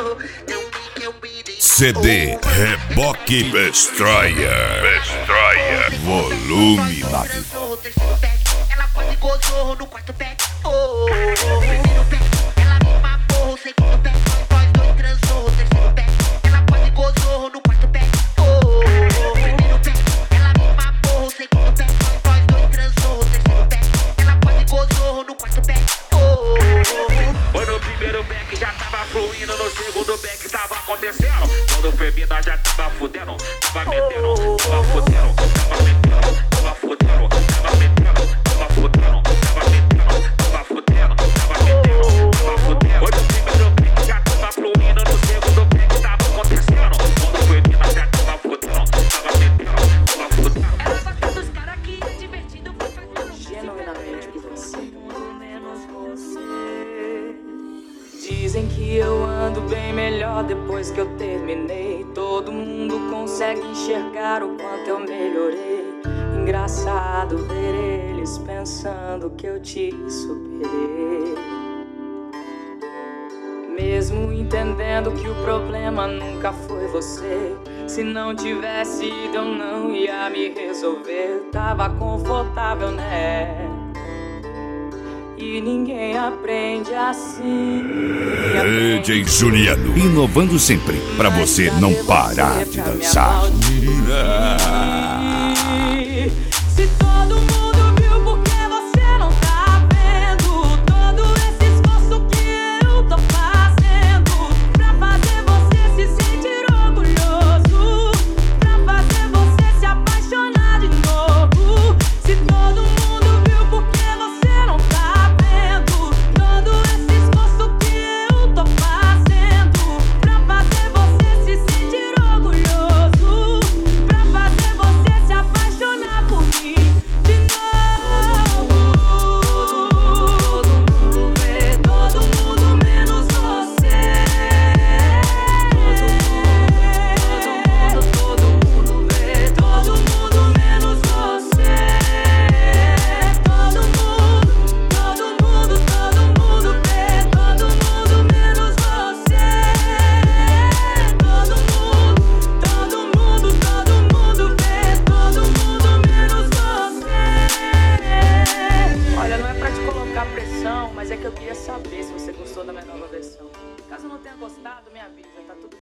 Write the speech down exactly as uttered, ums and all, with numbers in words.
C D Reboque Destroyer, Destroyer, volume nove. Ela quase gozou no quarto pé. Oh, primeiro pé, ela me mamou. Segundo pé, nós dois transou. Terceiro pé, ela quase gozou no quarto pé. Oh, primeiro pé, ela me mamou. Segundo pé, nós dois transou. Terceiro pé, ela quase gozou no quarto pé. Oh, foi no primeiro pé que já tava fluindo, no segundo pé que tava acontecendo. Quando foi mina já tava fudendo, tava metendo, tava fudendo, tava metendo, tava fudendo, tava metendo, tava fudendo, tava metendo, tava fudendo, tava metendo, tava fudendo. Foi no primeiro pé que já tava fluindo, no segundo pé que tava acontecendo. Quando foi mina já tava fudendo, tava metendo, tava fudendo. ela gosta dos caras que é divertido. Foi fazendo Genuinamente por você. Dizem que eu ando bem melhor depois que eu terminei. Todo mundo consegue enxergar o quanto eu melhorei. Engraçado ver eles pensando que eu te superei. Mesmo entendendo que o problema nunca foi você. Se não tivesse ido eu não ia me resolver. Tava confortável, né? E ninguém aprende assim. D J Juliano, inovando sempre, pra você não parar de dançar. Se todo mundo viu, por que você não tá vendo? Todo esse esforço que eu tô fazendo pra fazer você se sentir orgulhoso, pra fazer você se apaixonar de novo. Se todo mundo viu, por que você não tá vendo? Todo esse esforço que eu tô fazendo pra fazer você se sentir orgulhoso, pra fazer você se apaixonar por mim de novo. Todo mundo vê, todo mundo menos você. Todo mundo vê, todo mundo menos você. Todo mundo, todo mundo, todo mundo vê, todo mundo menos você. Todo mundo, todo mundo, todo mundo vê, todo mundo menos você. Olha, não é pra te colocar pressão, mas é que eu queria saber se você gostou da minha nova versão. Caso não tenha gostado, me avisa, tá tudo